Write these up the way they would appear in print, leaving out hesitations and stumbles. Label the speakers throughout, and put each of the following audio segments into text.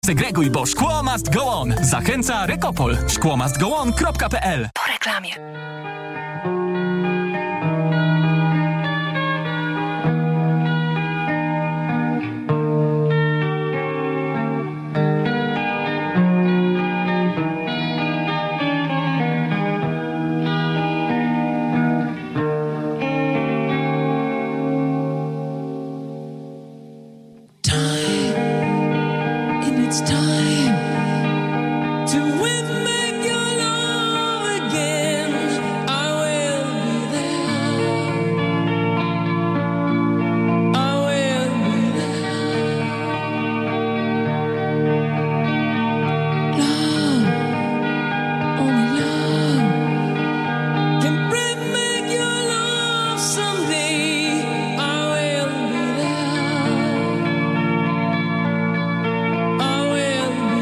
Speaker 1: Segreguj, bo szkło must go on. Zachęca Rekopol. szkłomustgoon.pl.
Speaker 2: Po reklamie.
Speaker 3: I will be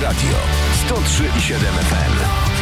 Speaker 2: Radio 103,7 FM.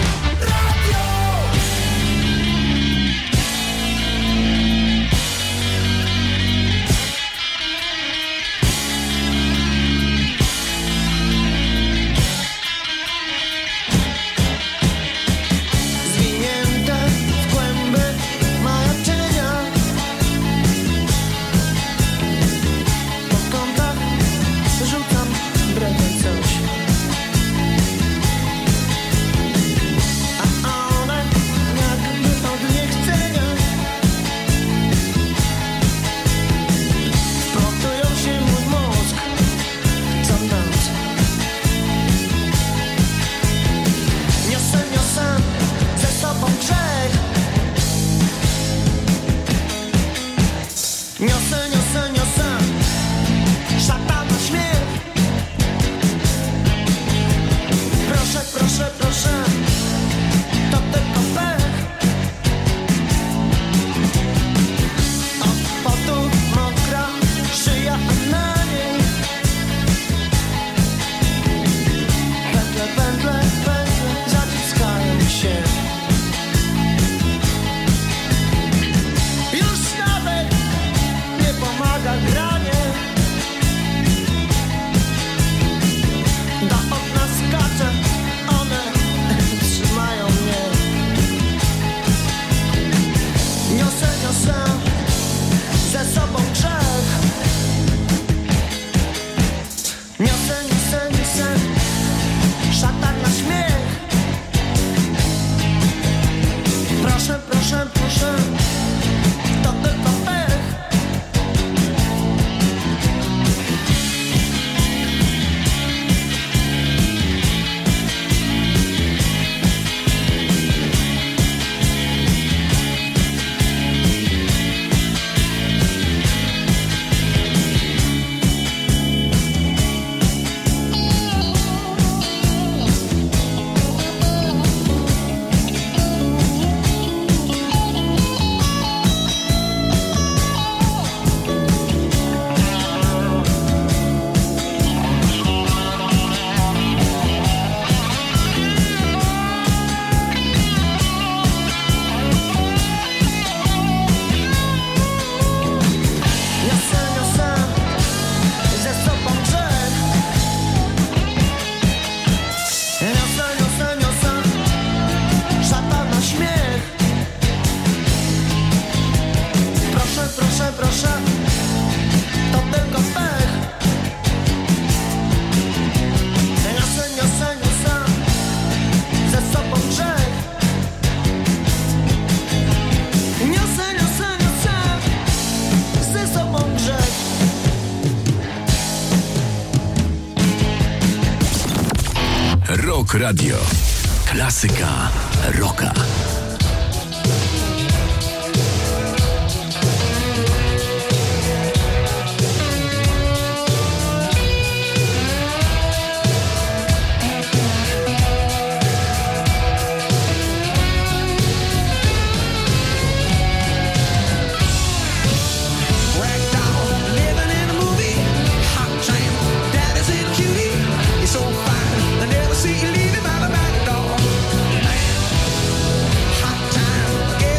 Speaker 2: Radio. Klasyka rocka.
Speaker 3: See you leaving by the back door. Man, hot time.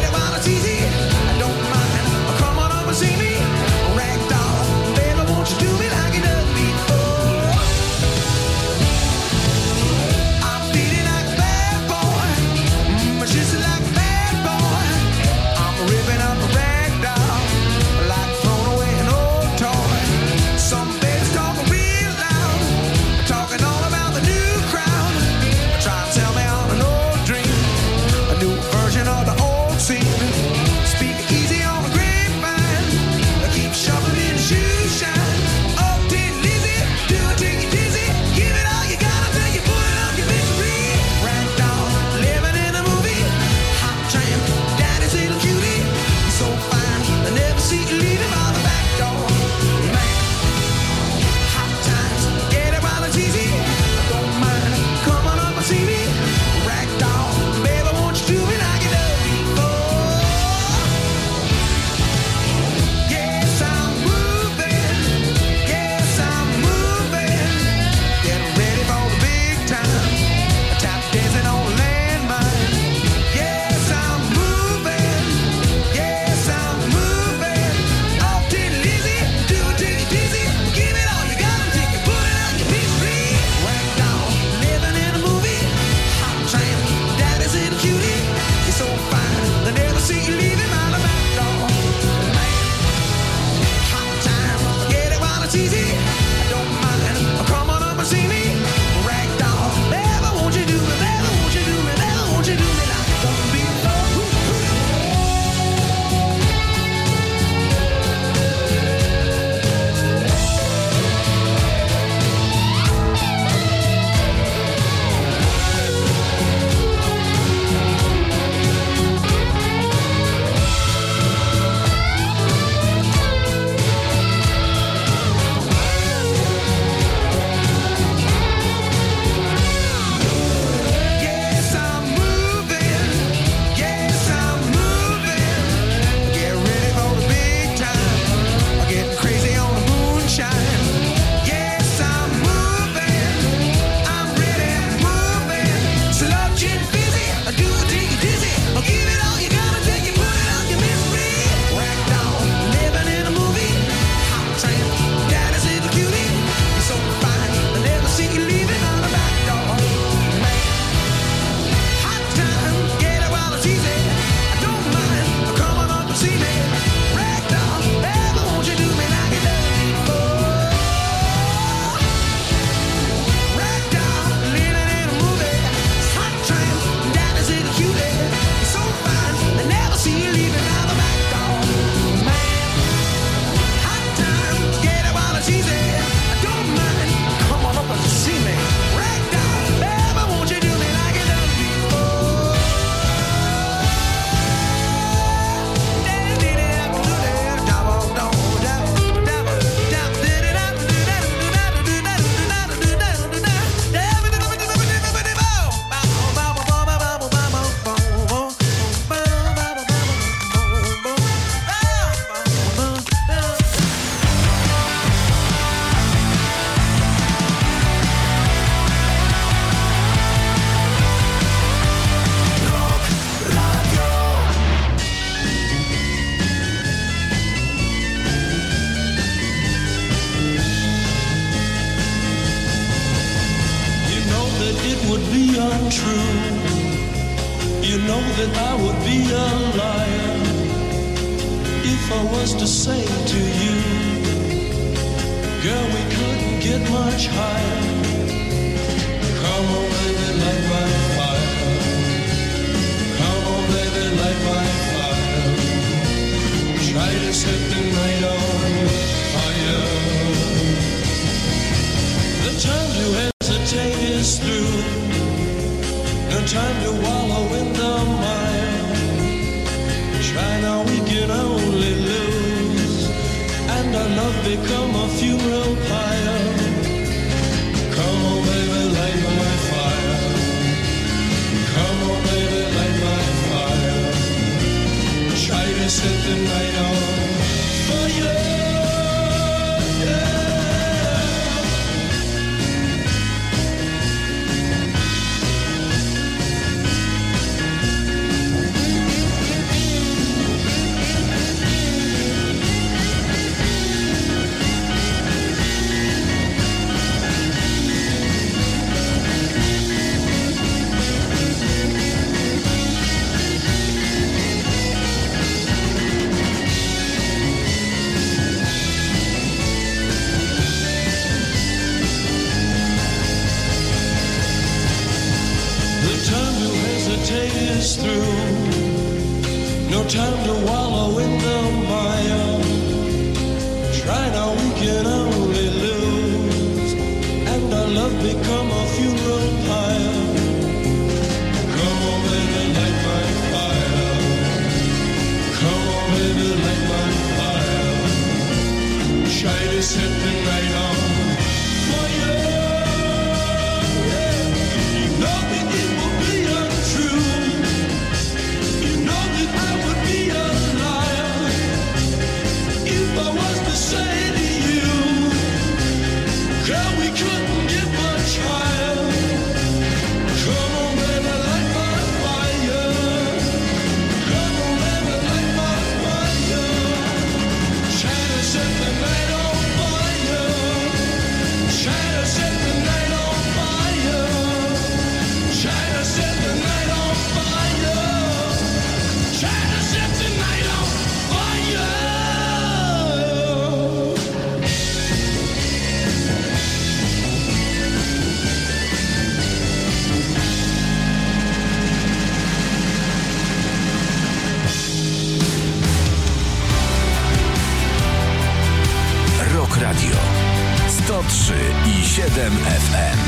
Speaker 3: that it would be untrue. You know that I would be a liar if I was to say to you, girl, we couldn't get much higher. Come on, baby, light my fire. Come on, baby, light my fire. Try to set the night on fire. The time to hesitate is through. No time to wallow in the mire. Try now, we can only lose, and our love become a funeral pyre. Come on, baby, light my fire. Come on, baby, light my fire. Try to set the night on fire. Is through. No time to wallow in the mire. Try now, we can only lose, and our love become a funeral pyre. Come on, baby, light my fire. Come on, baby, light my fire. Try to set the night on fire. Say to you, girl, we couldn't get much higher. Come on, baby, light my fire. Come on, baby, light my fire. Try to set the night on fire. Try to set the night on fire. Try to set the night on fire. Try to set the night on fire.
Speaker 2: Radio 103,7 FM.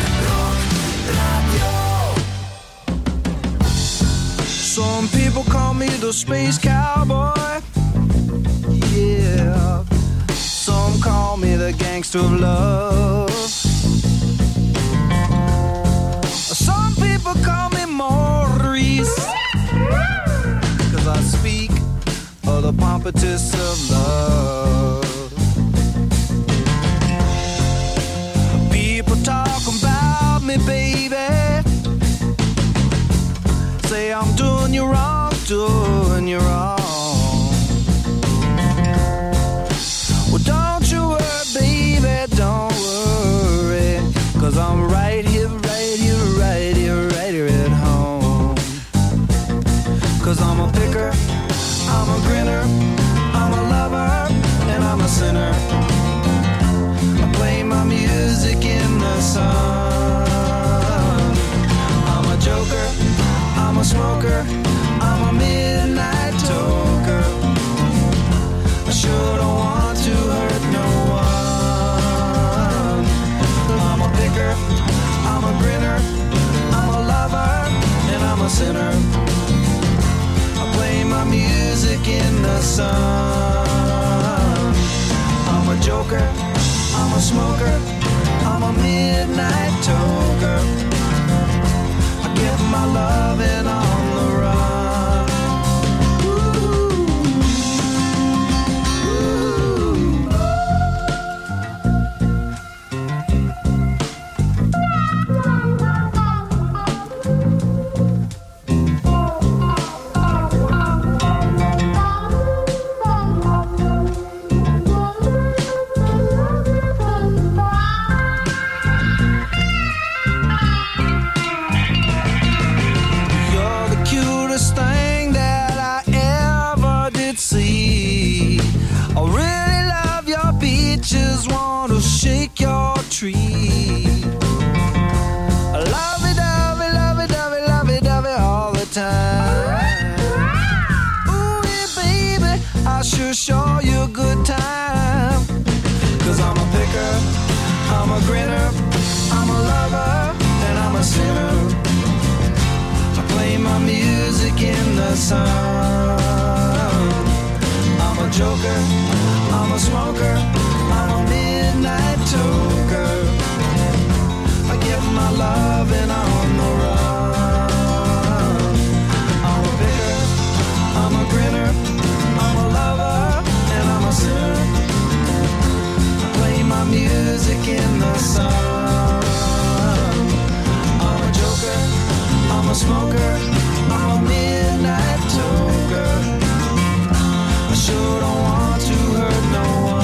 Speaker 4: Some people call me the space cowboy. Yeah. Some call me the gangster of love. Some people call me Maurice, 'cause I speak of the pompatus of love. Talking about me, baby. Say I'm doing you wrong, doing you wrong. Well, don't you worry, baby, don't worry, 'cause I'm right here, right here, right here, right here at home. 'Cause I'm a picker, I'm a grinner, I'm a lover, and I'm a sinner. Play my music in the sun. I'm a joker, I'm a smoker, I'm a midnight toker. I sure don't want to hurt no one. I'm a picker, I'm a grinner, I'm a lover, and I'm a sinner. I play my music in the sun. I'm a joker, I'm a smoker, I'm a midnight toker. I get my loving on the run. to show you a good time. 'Cause I'm a picker, I'm a grinner, I'm a lover, and I'm a sinner. I play my music in the sun. I'm a joker, I'm a smoker, I'm a midnight toker. I get my loving on the run. I'm a picker, I'm a grinner, I'm a lover, and I'm a sinner. I play my music in the sun. I'm a joker, I'm a smoker, I'm a midnight toker. I sure don't want to hurt no one.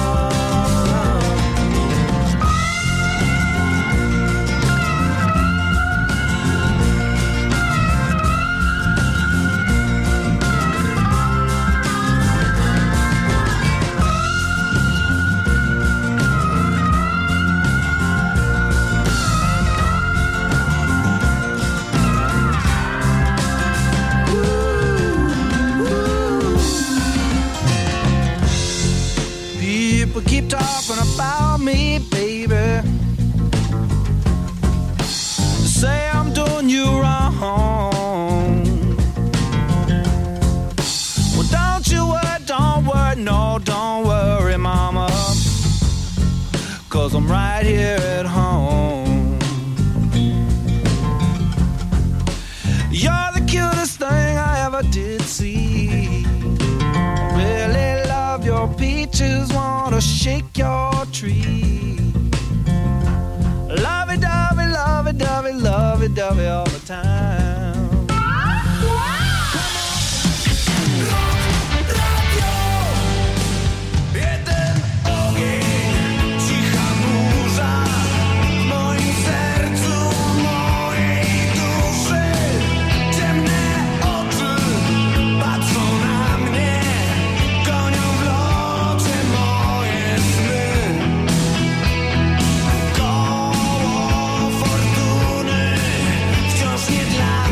Speaker 4: People keep talking about me, baby. Say I'm doing you wrong. Well, don't worry, no, don't worry, mama. 'Cause I'm right here at home. You're the cutest thing I ever did see. Really love your peaches, wanna shake your tree. Lovey-dovey, lovey-dovey, lovey-dovey all the time.
Speaker 3: Jeden ogień, cicha burza w moim sercu, mojej duszy. Ciemne oczy patrzą na mnie, gonią w locie moje sny. Koło fortuny wciąż nie dla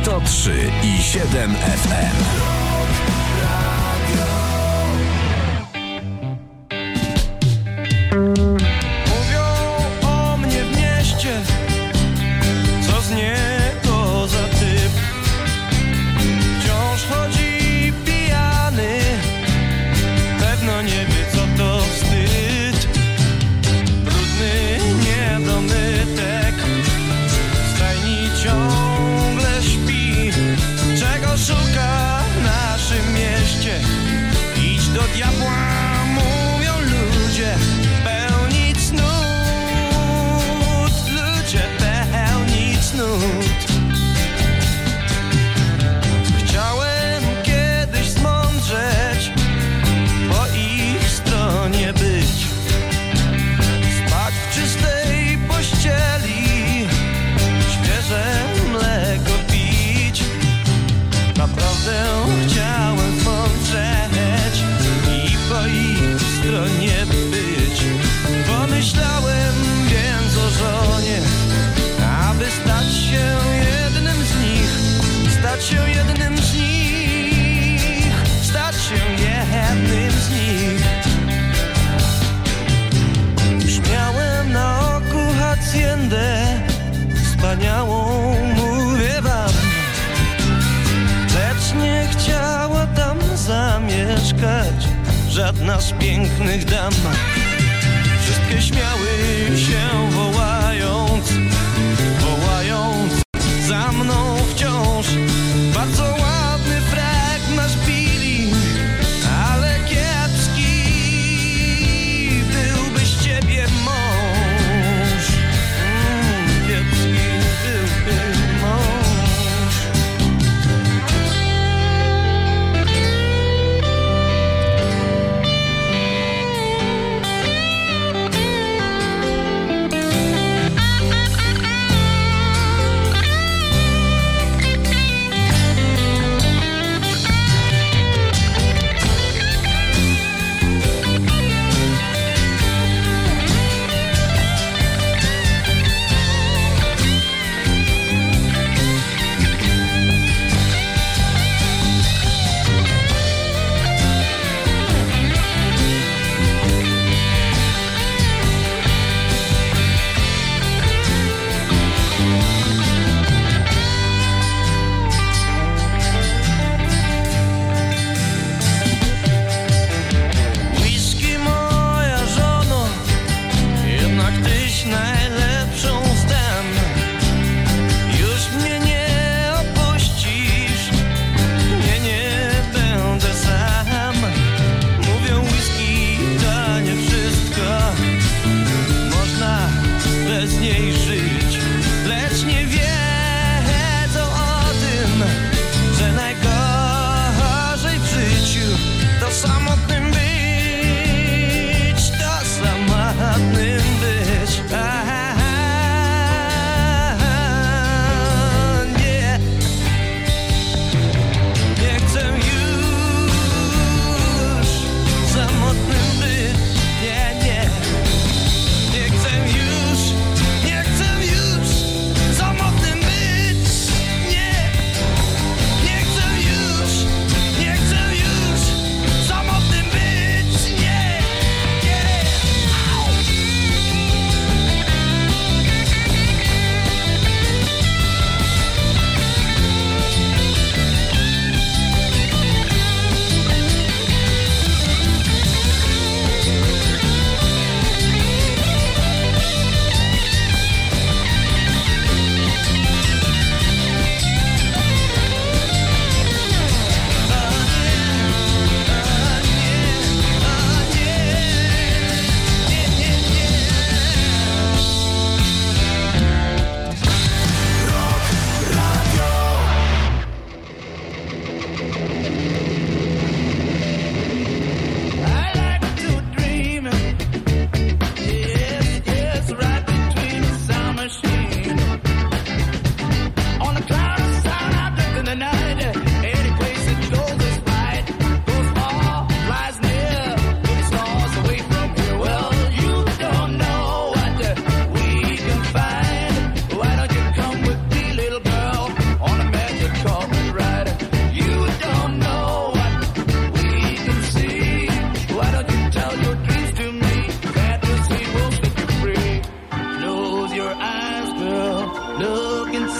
Speaker 2: 103,7 FM.
Speaker 3: Mówią o mnie w mieście, co z niego za typ. Wciąż chodzi pijany, pewno nie wie co to wstyd. Brudny niedomytek, w stajni ciągle śpi. Czego szuka w naszym mieście? Idź do diabła, mówią ludzie. Pełnić cnót, ludzie, pełnić cnót. Chciałem kiedyś zmądrzeć, po ich stronie być. Spać w czystej pościeli, świeże mleko pić. Naprawdę chciałem zmądrzeć i po ich stronie być. Pomyślałem więc o żonie, aby stać się jednym z nich. Stać się jednym z nich. Stać się jednym z nich. Już miałem na oku haciendę wspaniałą, mówię wam. Lecz nie chciała tam zamieszkać żadna z pięknych dam. Wszystkie śmiały się wołając, wołając za mną wciąż. Bardzo ładny frak masz, Billy, ale kiepski byłby z ciebie mąż. Kiepski byłby mąż.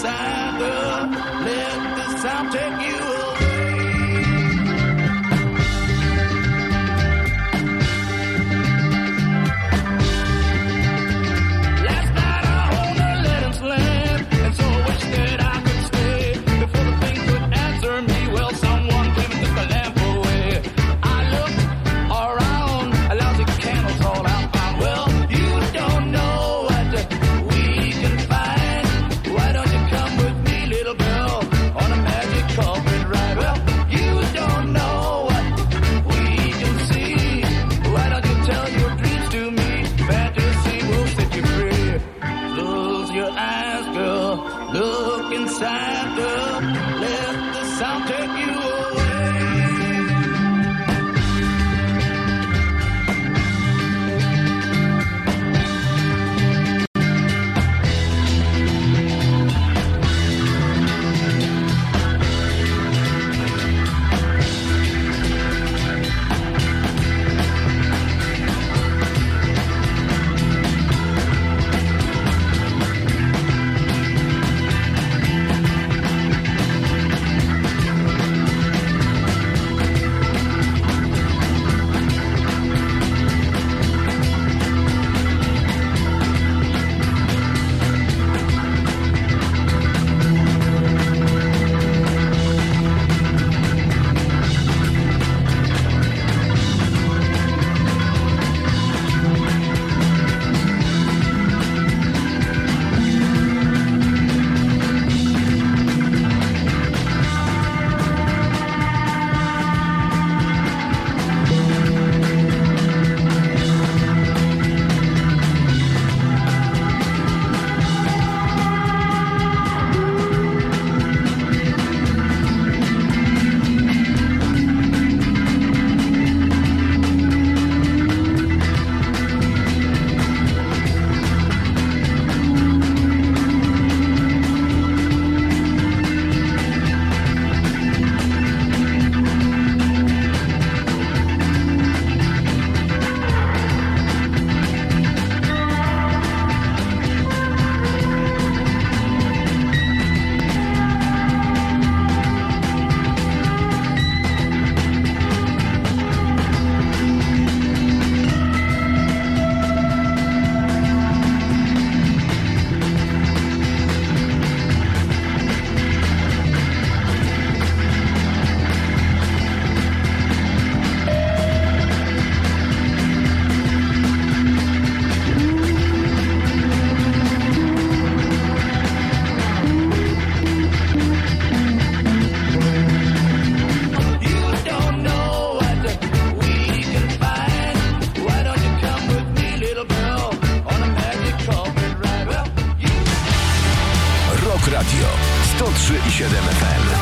Speaker 4: inside, girl. Let the sound take you away. Last night I only let him slip, and so I wish that I could stay before the thing could answer me. Well, someone came and took the lamp away. I looked around, a lousy candle's all out. Well, you don't know what we can find. Why don't you come with me, little girl, on a magic carpet ride? Well, you don't know what we can see. Why don't you tell your dreams to me? Fantasy will set you free. Close your eyes, girl. Look inside, girl. Let the sound take you away.
Speaker 2: Radio 103,7 FM.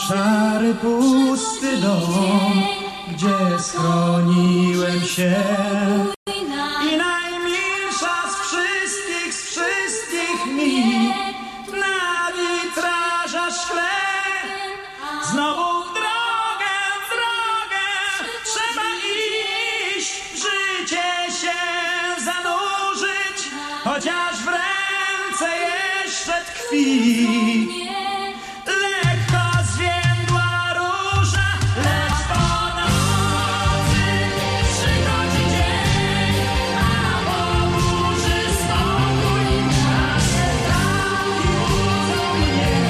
Speaker 5: szary, pusty dom, gdzie schroniłem się. I najmilsza z wszystkich mi na witraża szkle. Znowu w drogę, trzeba iść, w życie się zanurzyć, chociaż w ręce jeszcze tkwi. Lekko zwiędła róża, lecz po nocy przychodzi dzień, a po burzy spokój, nasze traki budzą mnie.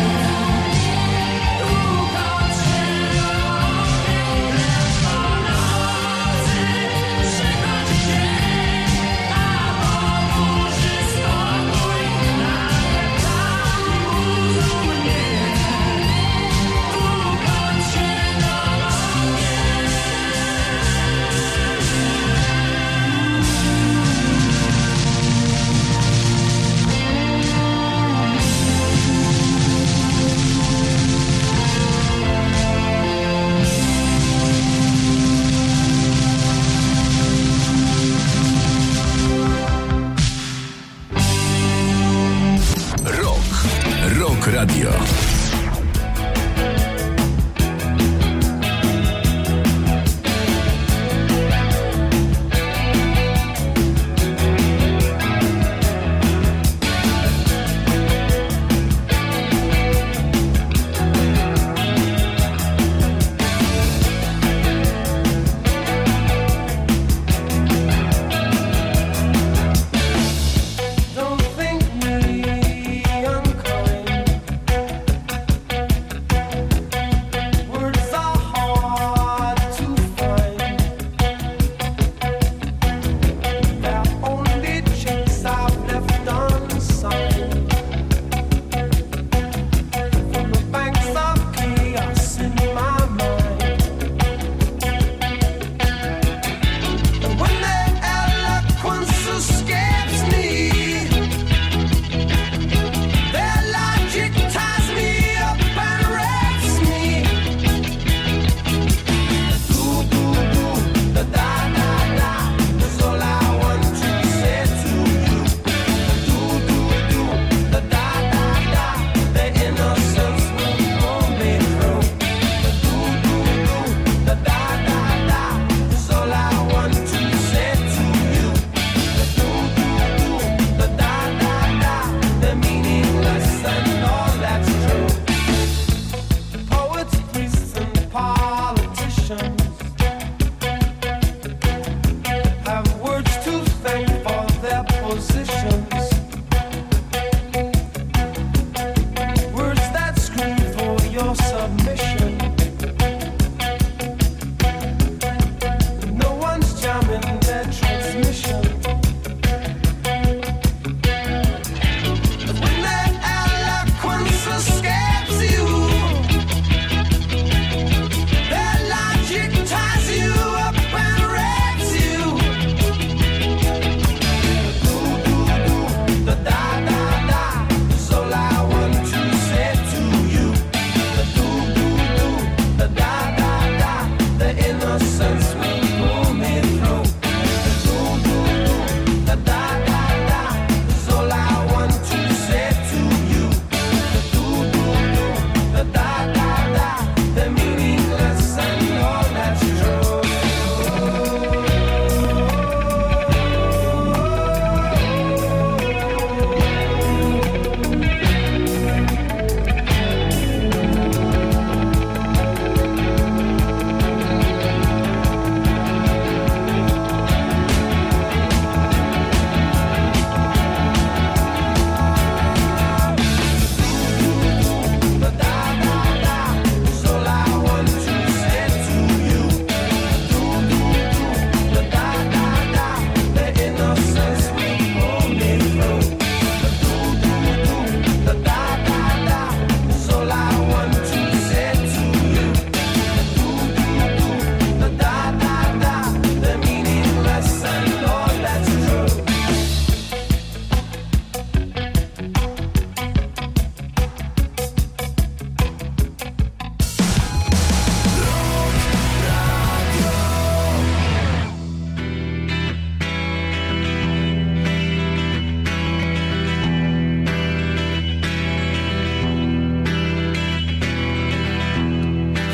Speaker 5: Długo szerokie, lecz po nocy przychodzi dzień, a po burzy spokój, nasze traki budzą mnie.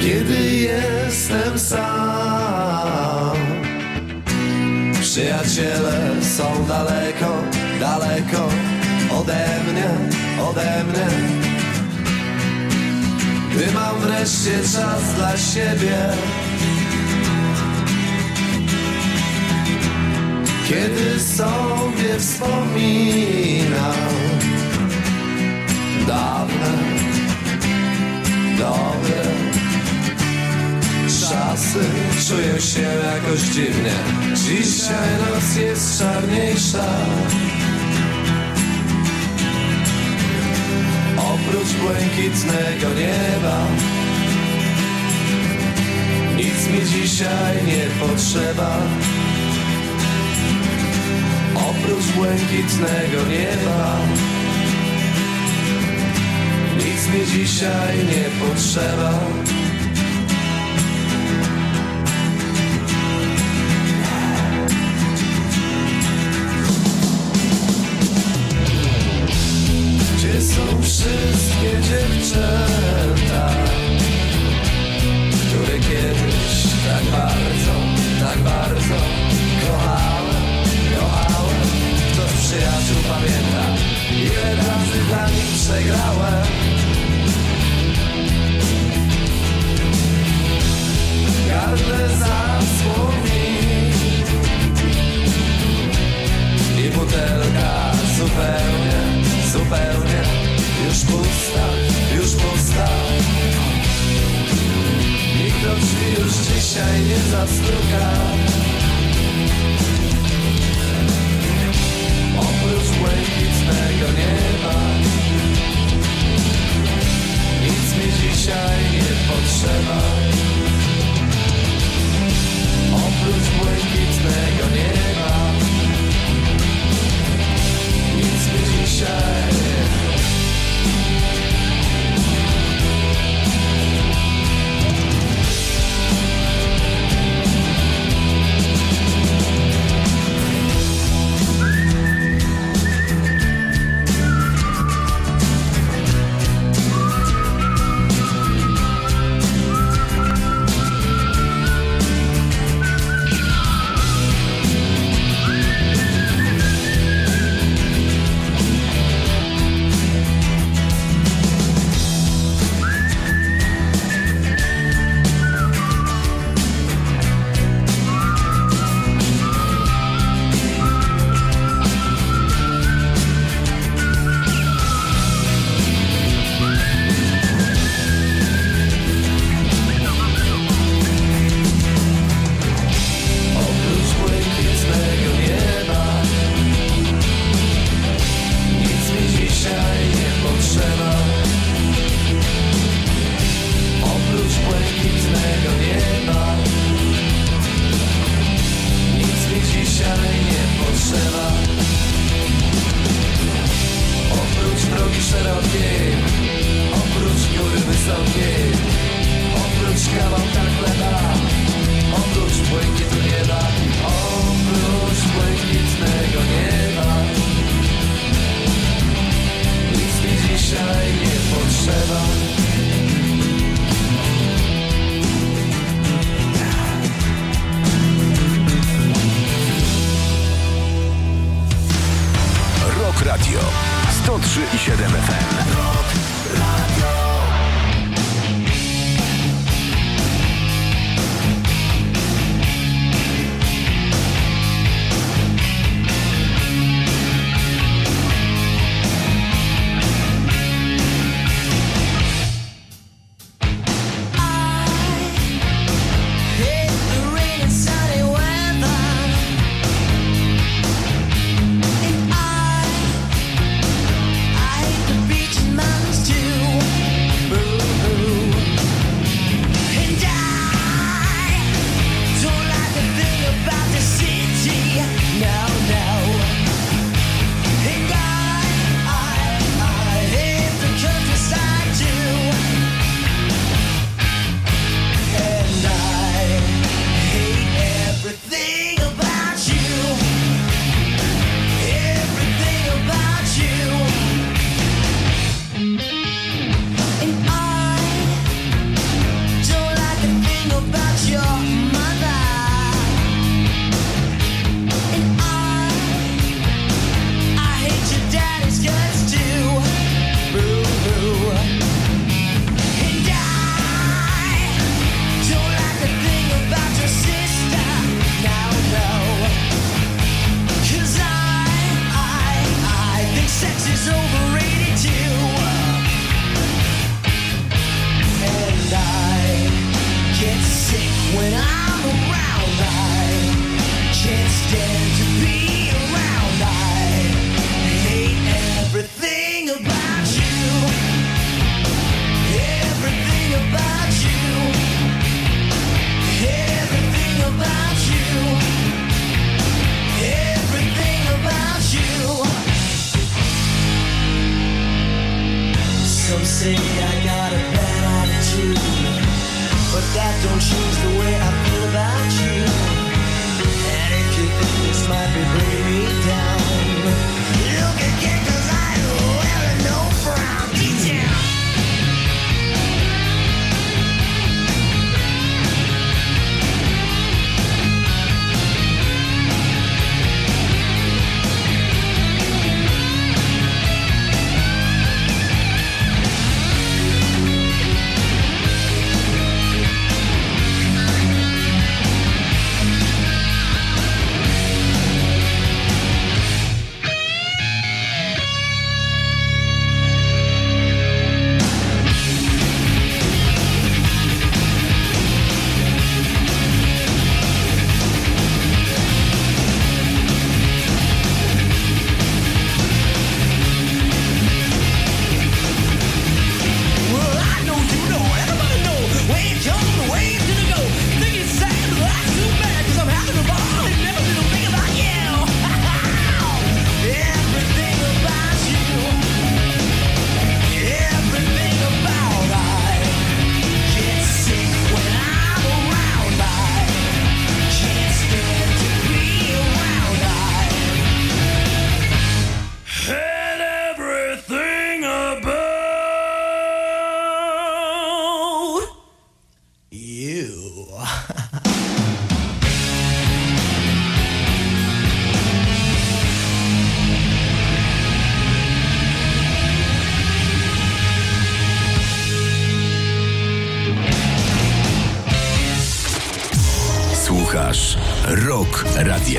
Speaker 6: kiedy jestem sam. Przyjaciele są daleko, daleko ode mnie. Gdy mam wreszcie czas dla siebie, kiedy sobie wspominam dawne, dobre czasy, czuję się jakoś dziwnie. Dzisiaj noc jest czarniejsza. Oprócz błękitnego nieba nic mi dzisiaj nie potrzeba. Oprócz błękitnego nieba nic mi dzisiaj nie potrzeba. Gdzie są wszystkie dziewczęta, które kiedyś tak bardzo kochałem? Kto z przyjaciół pamięta, ile razy dla nich przegrałem? Każde zasłoni i butelka zupełnie już pusta. Nikt do drzwi już dzisiaj nie zastuka. Oprócz błękitnego nieba nic mi dzisiaj nie potrzeba. Oprócz błękitnego nieba nic mi dzisiaj.
Speaker 2: Słuchasz Rock Radia.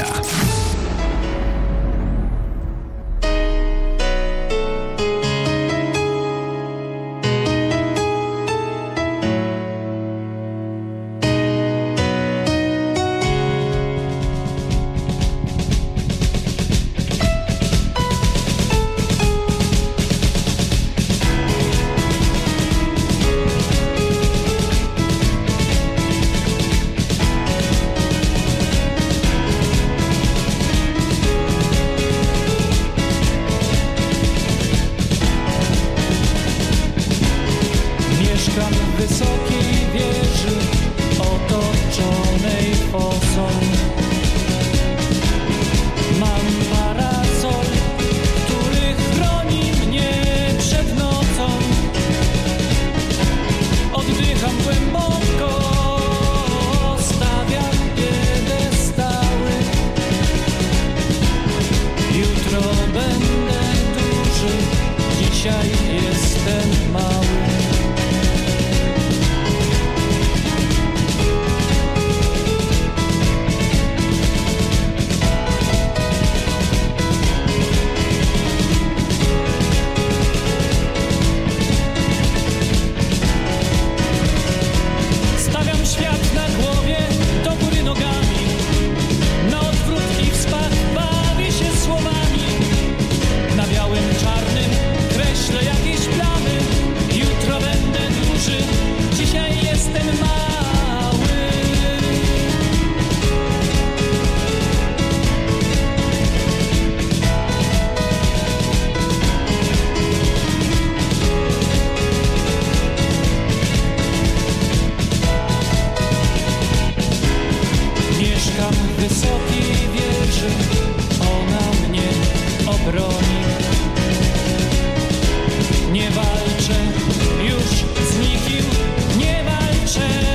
Speaker 7: Nie walczę już z nikim, nie walczę.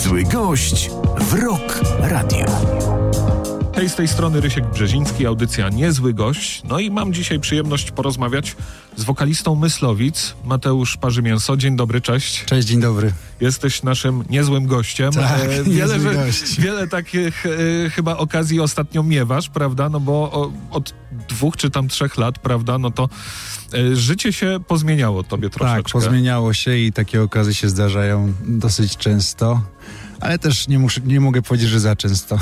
Speaker 2: Niezły gość w Rock Radio.
Speaker 7: Hej, z tej strony Rysiek Brzeziński, audycja Niezły Gość. No i mam dzisiaj przyjemność porozmawiać z wokalistą Myslowic, Mateusz Parzymięso. Dzień dobry, cześć.
Speaker 8: Cześć, dzień dobry.
Speaker 7: Jesteś naszym niezłym gościem.
Speaker 8: Tak, niezły gość.
Speaker 7: Wiele takich chyba okazji ostatnio miewasz, prawda? No bo od 2 czy tam 3 lat, prawda? No to życie się pozmieniało tobie troszeczkę.
Speaker 8: Tak, pozmieniało się i takie okazje się zdarzają dosyć często. Ale też nie mogę powiedzieć, że za często.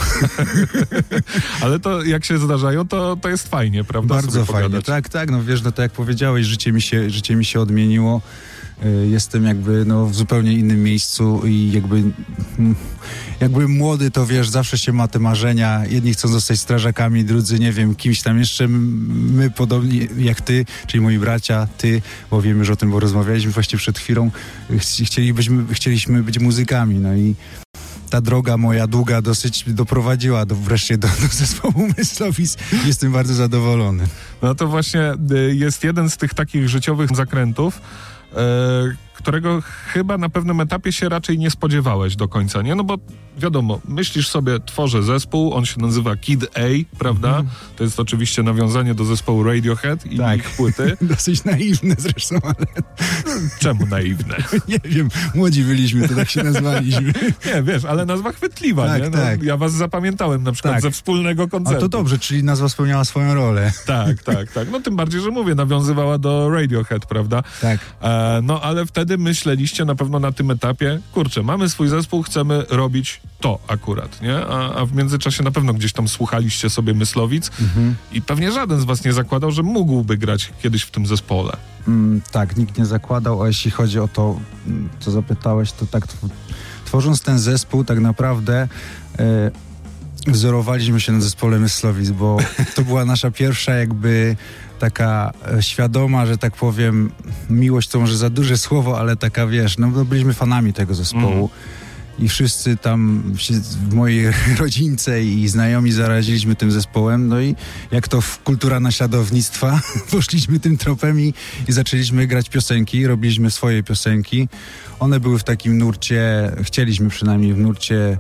Speaker 7: Ale to jak się zdarzają, to jest fajnie, prawda?
Speaker 8: Bardzo fajnie, tak, no wiesz, no to jak powiedziałeś, życie mi się odmieniło. Jestem jakby w zupełnie innym miejscu i jakby młody, to wiesz, zawsze się ma te marzenia. Jedni chcą zostać strażakami, drudzy, nie wiem, kimś tam jeszcze. My podobnie jak ty, czyli moi bracia, ty, bo wiemy, że o tym rozmawialiśmy właśnie przed chwilą, chcieliśmy być muzykami, no i ta droga moja długa dosyć doprowadziła wreszcie do zespołu Myslowic. Jestem bardzo zadowolony.
Speaker 7: No to właśnie jest jeden z tych takich życiowych zakrętów, którego chyba na pewnym etapie się raczej nie spodziewałeś do końca, nie? No bo wiadomo, myślisz sobie, tworzę zespół, on się nazywa Kid A, prawda? To jest oczywiście nawiązanie do zespołu Radiohead i ich płyty.
Speaker 8: Dosyć naiwne zresztą, ale...
Speaker 7: Czemu naiwne?
Speaker 8: Nie wiem, młodzi byliśmy, to tak się nazwaliśmy.
Speaker 7: Nie, wiesz, ale nazwa chwytliwa,
Speaker 8: tak,
Speaker 7: nie? No,
Speaker 8: tak.
Speaker 7: Ja was zapamiętałem na przykład ze wspólnego koncertu.
Speaker 8: A to dobrze, czyli nazwa spełniała swoją rolę.
Speaker 7: Tak. No tym bardziej, że mówię, nawiązywała do Radiohead, prawda?
Speaker 8: Tak.
Speaker 7: No ale wtedy myśleliście na pewno na tym etapie, kurczę, mamy swój zespół, chcemy robić to akurat, nie? A w międzyczasie na pewno gdzieś tam słuchaliście sobie Myslowic i pewnie żaden z was nie zakładał, że mógłby grać kiedyś w tym zespole.
Speaker 8: Tak, nikt nie zakładał, a jeśli chodzi o to, co zapytałeś, to tak tworząc ten zespół tak naprawdę wzorowaliśmy się na zespole Myslowic, bo to była nasza pierwsza jakby taka świadoma, że tak powiem, miłość to może za duże słowo, ale taka, wiesz, no byliśmy fanami tego zespołu. I wszyscy tam w mojej rodzince i znajomi zaraziliśmy tym zespołem, no i jak to kultura naśladownictwa, poszliśmy tym tropem i zaczęliśmy grać piosenki, robiliśmy swoje piosenki. One były w takim nurcie, chcieliśmy przynajmniej w nurcie